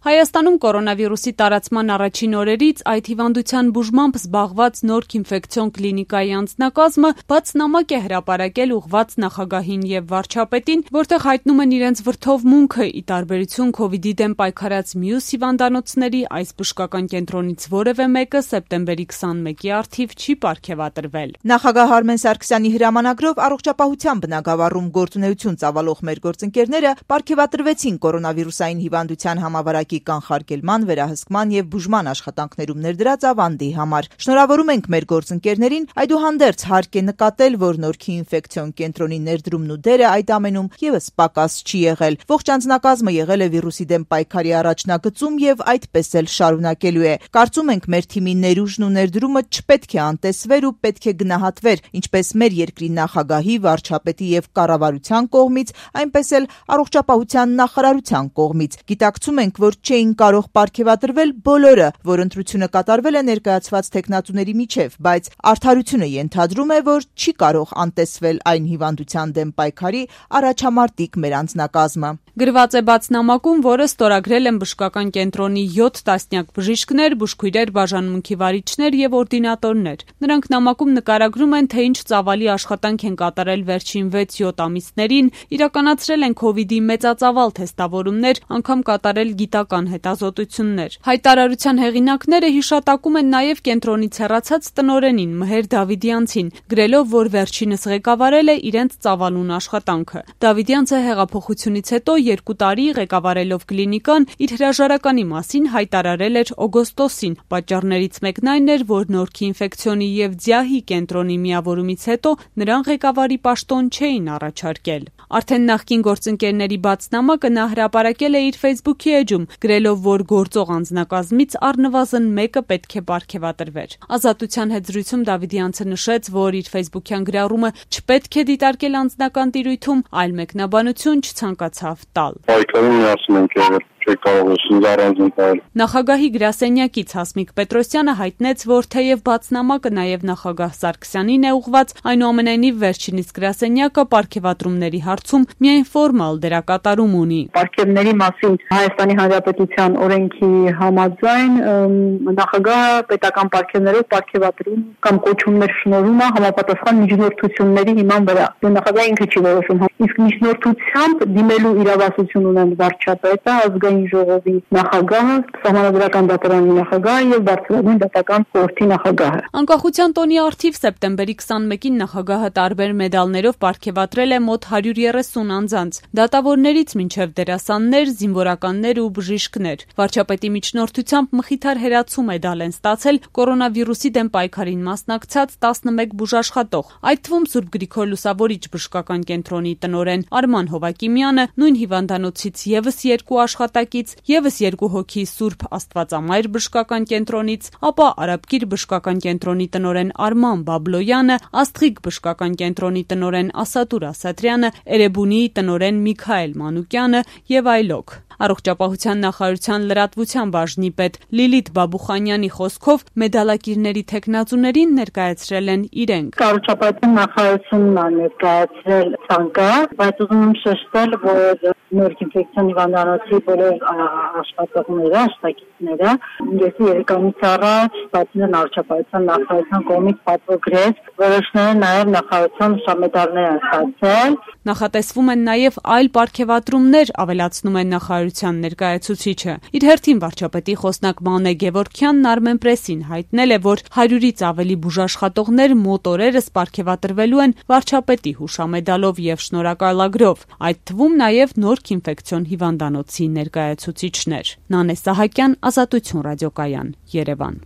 Հայաստանում կորոնավիրուսի տարածման առաջին օրերից այդ հիվանդության բուժմամբ զբաղված Նորք ինֆեկցիոն կլինիկայի անձնակազմը բաց նամակ է հրապարակել ուղղված նախագահին եւ վարչապետին, որտեղ հայտնում են իրենց վրդովմունքը ի տարբերություն կ՛օվիդի դեմ պայքարած մյուս հիվանդանոցների, այս բժշկական կենտրոնից որևէ մեկը սեպտեմբերի 21-ի առթիվ չի պարգևատրվել։ Նախագահ Արմեն Սարգսյանի հրամանագրով առողջապահության բնագավառում գործունեություն ծավալող մեր գործընկերները պարգևատրվեցին կորոնավիրուսային հիվանդության համավարակի կանխարգելման, վերահսկման եւ բուժման աշխատանքներում ներդրած ավանդի համար։ Շնորհավորում ենք մեր գործընկերներին, այդուհանդերձ հարկ է նկատել, որ Նորքի ինֆեկցիոն կենտրոնի ներդրումն ու դերը այդ ամենում եւս պակաս չի եղել։ Ողջ անձնակազմը եղել է վիրուսի դեմ պայքարի առաջնագծում եւ այդպես էլ շարունակելու է։ Կարծում ենք մեր թիմի ներուժն ու ներդրումը չպետք է անտեսվեր ու պետք է գնահատվեր, ինչպես մեր երկրի նախագահի, վարչապետի եւ կառավարության կողմից, այնպես էլ առողջապահության նախարարության կողմից։ Գիտակցում ենք, որ չէին կարող պարգևատրվել բոլորը, որ ընտրությունը կատարվել է ներկայացված թեկնածուների միջև, բայց արդարությունը ենթադրում է, որ չի կարող անտեսվել այն հիվանդության դեմ պայքարի առաջամարտիկ մեր անձնակազմը։ Գրված է բաց նամակում, որը ստորագրել են բժշկական կենտրոնի 7 տասնյակ բժիշկներ, բուժքույրեր, բաժանմունքի վարիչներ եւ օրդինատորներ։ Նրանք նամակում նկարագրում են, թե ինչ ծավալի աշխատանք են կատարել վերջին 6-7 ամիսներին, իրականացրել են կ՛օվիդի մեծածավալ թեստավորումներ, անգամ կատարել գիտական հետազոտություններ։ Հայտարարության հեղինակները հիշատակում են նաեւ կենտրոնից հեռացած տնօրենին Մհեր Դավիդյանցին, գրելով, որ վերջինս ղեկավարել է իրենց ծավալուն աշխատանքը։ Դավիդյանցը հեղափոխությունից հետո 2 տարի ղեկավարելով կլինիկան իր հրաժարականի մասին հայտարարել էր օգոստոսին։ Պատճառներից մեկն այն էր, որ Նորքի ինֆեկցիոնի եւ ձիահի կենտրոնի միավորումից հետո նրան ղեկավարի պաշտոն չէին առաջարկել։ Արդեն նախկին գործընկերների բաց նամակը նա հրապարակել է իր Facebook-ի էջում, գրելով, որ գործող անձնակազմից առնվազն մեկը պետք է պարգևատրվեր։ Ազատության հետ զրույցում Դավիդյանցը նշեց, որ իր Facebook-յան գրառումը չպետք է դիտարկել անձնական տիրույթում, այլ մեկնաբանություն չցանկացավ տալ։ Պայքարում միասին ենք եղել, չեք կարող ինձ առանձին տալ։ Նախագահի գրասենյակից Հասմիկ Պետրոսյանը հայտնեց, որ թեև բաց նամակը նաև նախագահ Սարգսյանին է ուղղված, այնուամենայնիվ վերջինիս գրասենյակը պարգևատրումների հարցում միայն ֆորմալ դերակատարում ունի։ Պարգևների մասին Հայաստանի Հանրապետության օրենքի համաձայն նախագահը պետական պարգևներով պարգևատրում կամ կոչումներ շնորհում է համապատասխան միջնորդությունների հիման վրա։ Նախագահը ինքը չի որոշում։ Իսկ միջնորդությամբ դիմելու իրավասություն ունեն վարչապետը, ազգային ժողովի նախագահը, սահմանադրական դատարանի նախագահը եւ բարձրագույն դատական խորհրդի նախագահը։ Անկախության տոնի առթիվ սեպտեմբերի 21-ին նախագահը տարբեր մեդալներով պարգևատրել է մոտ 130 անձանց, դատավորներից մինչև դերասաններ, զինվորականներ ու բժիշկներ։ Վարչապետի միջնորդությամբ մխիթար հերացու մեդալ են ստացել կորոնավիրուսի դեմ պայքարին մասնակցած 11 բուժաշխատող, այդ թվում Սուրբ Գրիգոր Լուսավորիչ բժշկական կենտրոնի տնօրեն Արման Հովակիմյանը, նույն հիվանդանոցից եւս 2 աշխատակից, եւս 2 հոգի Սուրբ Աստվածամայր բժշկական կենտրոնից, ապա Արաբկիր բժշկական կենտրոնի տնօրեն Արման Բաբլոյանը, Աստղիկ բժշկական կենտրոնի տնօրեն Ասատուր Ասատրյանը, Էրեբունիի տնօրեն Միքայել Մանուկյանը եւ այլոք։ Առողջապահության նախարարության լրատվության բաժնի պետ Լիլիթ Բաբուխանյանի խոսքով մեդալակիրների թեկնածուներին ներկայացրել են իրենք։ Առողջապահության նախարարությունն է ներկայացրել ցանկը, բայց ուզում եմ շեշտել, որ Նորք ինֆեկցիոն հիվանդանոցի բոլոր աշխատողները, աշխատակիցները ես 3 ամիս առաջ ստացել են առողջապահության նախարարության կողմից պատվոգրեր, որոշները նաև նախարարության շամեդալներ են ստացել։ Նախատեսվում են նաև այլ պարգևատրումներ, ավելացնում են նախարարության ներկայացուցիչը։ Իր հերթին վարչապետի խոսնակ Մանե Գևորգյանն Armenpress-ին հայտնել է, որ 100-ից ավելի բուժաշխատողներ մոտ օրերս պարգևատրվելու են վարչապետի հուշամեդալով եւ շնորհակալագրով, այդ թվում նաև Նորք ինֆեկցիոն հիվանդանոցի ներկայացուցիչներ։ Նանե Սահակյան, Ազատություն ռադիոկայան, Երևան։